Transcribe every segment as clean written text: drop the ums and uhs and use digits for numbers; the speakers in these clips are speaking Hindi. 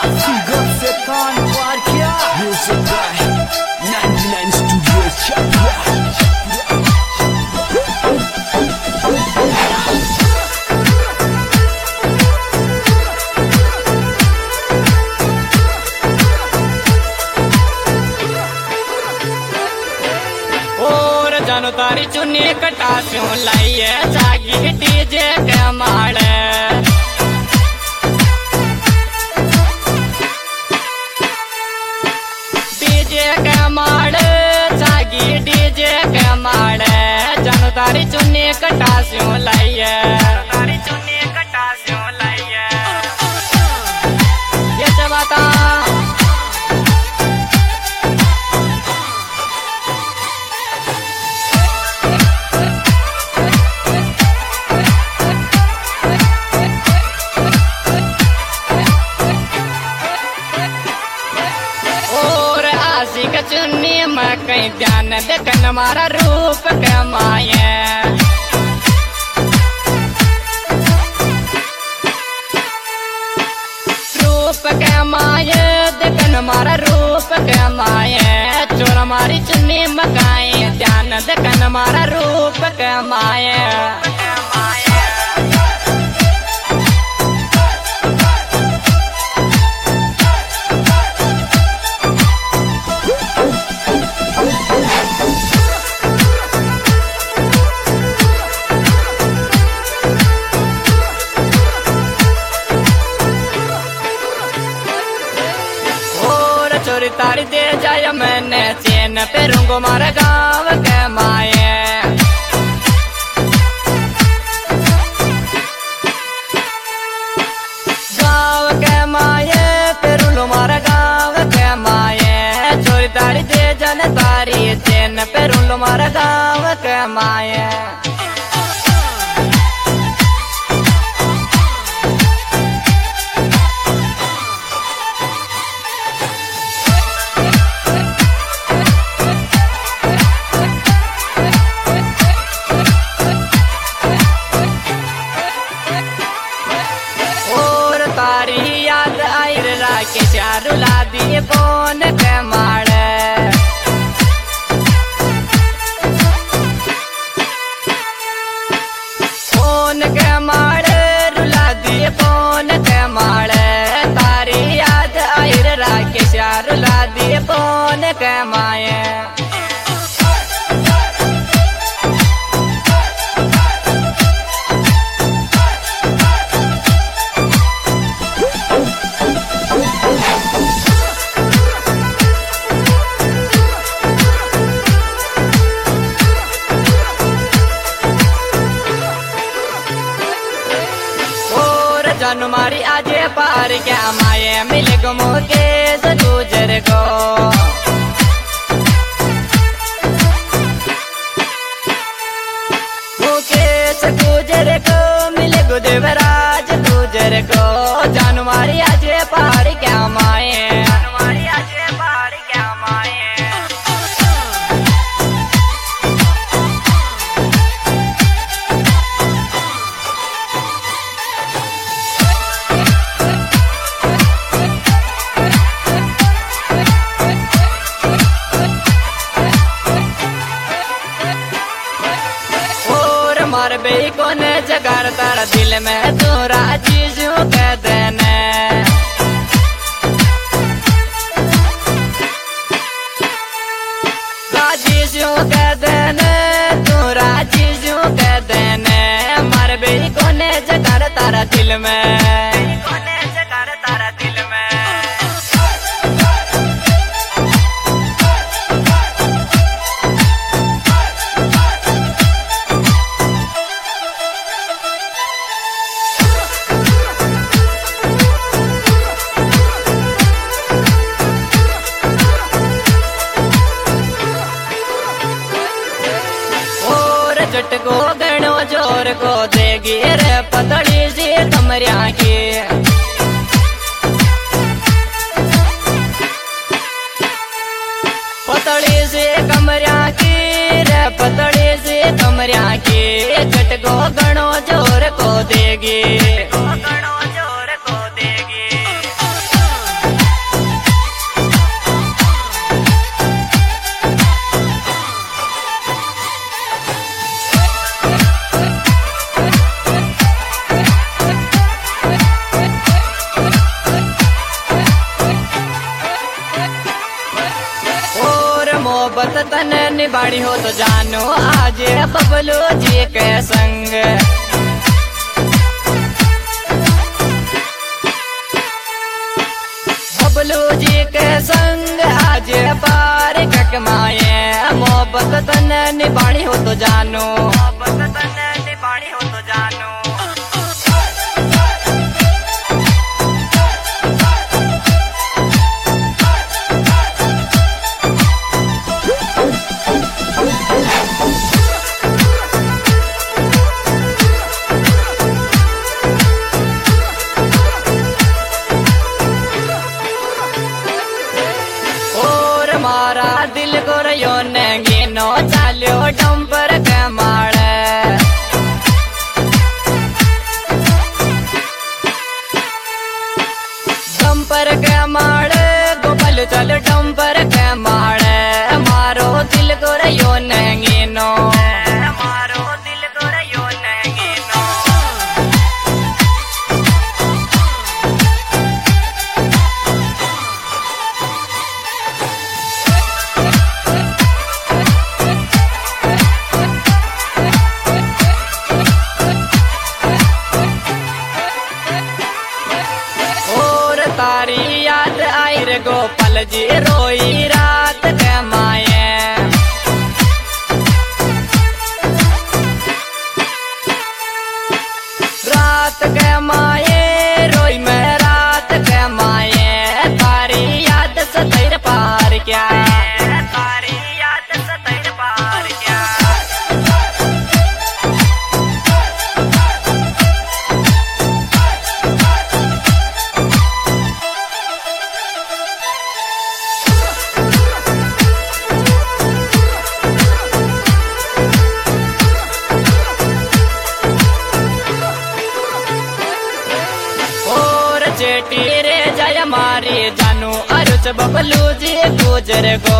Sigurd Setan Warkia Music by 99 Studios Chapra. जानो तारी चुन्नी कटास्यों लाइए जागी डीजे के माड़े डीजे के माड़े जागी डीजे के माड़े जानो तारी चुन्नी कटास्यों लाइए तारी चुन्नी कटास्यों लाइए ये जबाता चुन्नी में कहीं ध्यान देखन मारा रूप के माये रूप के माये देखन मारा रूप के माये चोर मारी चुन्नी में कहीं ध्यान देखन मारा रूप के माये चोरी तारी दे जाया मैंने चैन पे रूंगो मारा गाँव के माये गाँव के माये पे रूंगो मारा गाँव के माये चोरी तारी दे जाने तारी चैन पे रूंगो मारा गाँव के माये तारी याद आई के चारू ला दिए कौन के माड़े कौन के माड़े रुला दिए कौन के माड़े तारी याद आई के चारू ला दिए कौन के माये जानु मारी आजे पार क्या माये मिल गुमो के गुजर को मुकेश गुजर को मिल गुदेवराज गुजर को जानु मारी आजे पार क्या माये मारी आजे पार क्या माये मार बे कोने जगार तारा दिल में तू राजीजू कह देने राजीजू कह देने तू राजीजू कह देने मार बे कोने जगार तारा दिल में कोने जगार तारा दिल में जट को गणो जोर को देगी रे पतली सी कमरिया की पतली सी कमरिया की रे पतली सी कमरिया की जट को गणो जोर को देगी गणो जोर को देगी तन निबाड़ी हो तो जानो आज बबलू जी के संग। बबलू जी के संग आज पार कमाए मोहब्बत तन निबाड़ी हो तो जानो, मोहब्बत तन निबाड़ी हो तो जानो। मारा दिल को रयो नंगीनो चाल्यो डंपर के माड़े। डंपर के माड़े गोपाल चल डंपर के माड़े। मारो दिल को रयो नंगीनो, मारो दिल को रयो नंगीनो। तारी याद आई रे गोपाल जी रोई रात के माए। रात के माए रोई मैं रात के माए। तारी याद सतैर पार क्या, तारी याद सतैर पार क्या। चेटी रे जय मारी जानू अरुच बबलू जी गुजर गो।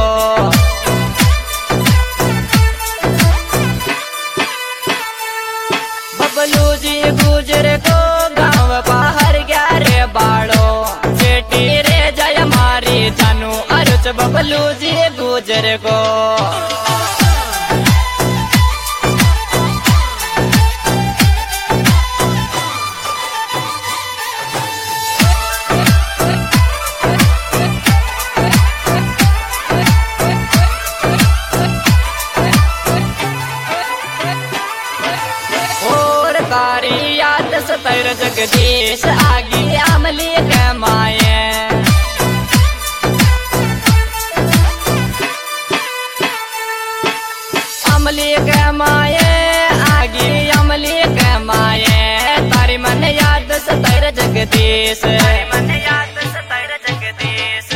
बबलू जी गुजर गो गाँव बाहर गया रे बाड़ो। चेटी रे जय मारी जानू अरुच बबलू जी गुजर गो। तारी याद सतैर जगदीश आगे अमली के माए। अमली के माए आगे अमली के माए। तारी मन याद सतैर जगदीश, तारी मन याद सतैर जगदीश।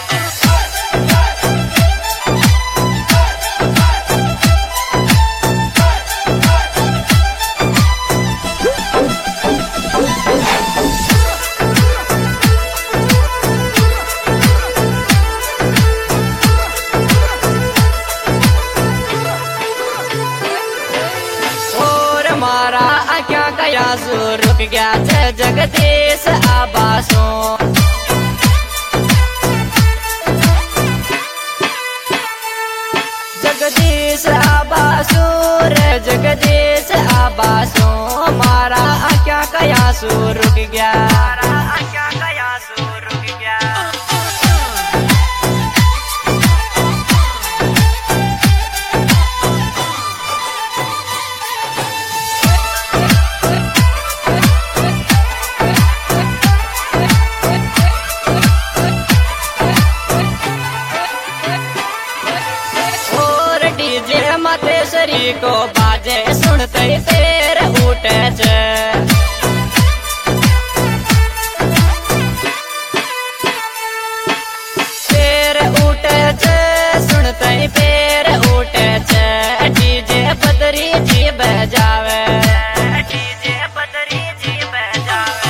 मारा क्या गया सो रुक गया छे जगदीश आबासों। जगदीश आबासों रे जगदीश आबासों। मारा क्या गया सो रुक गया, मारा क्या गया सो रुक गया। मातेश्वरी को बाजे सुनते तेर उठे छे। तेर उठे छे सुनते पैर उठे छे। डीजे बदरी जी बजावे, डीजे बदरी जी बजावे।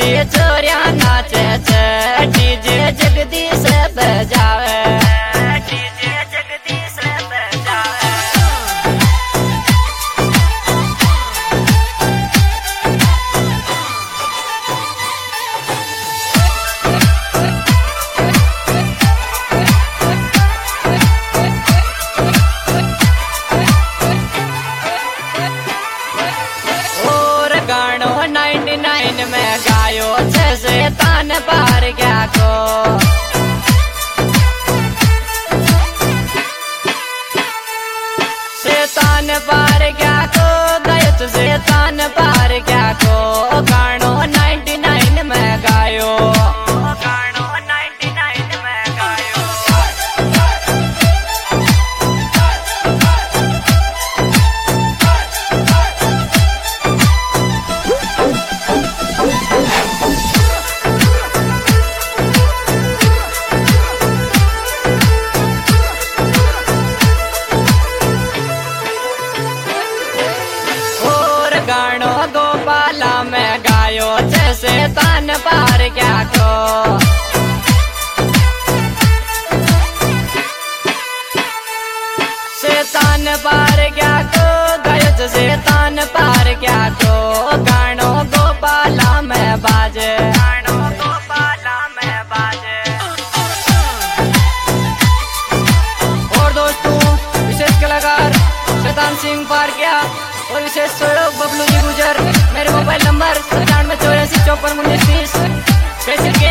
छोटी चोरिया नाचे छे डीजे जगदीश बजावे डीजे जगदीश बजावे। और गानो 99 में गायो छे शैतान पार गया को शैतान पार गया को गयो छे शैतान पार गया को गानो 99 में गायो गानो 99 में गायो। और गानो गोपाला में गायो छे शैतान पार गया को शैतान पार गया को गयो छे शैतान पार गया को गानो गोपाला में बाजे गानो गोपाला में बाजे। और दोस्तों विशेष कलाकार शैतान सिंह पार गया और विशेष सहयोग बबलू जी गुजर। मेरे मोबाइल नंबर 97 84 54 19 30।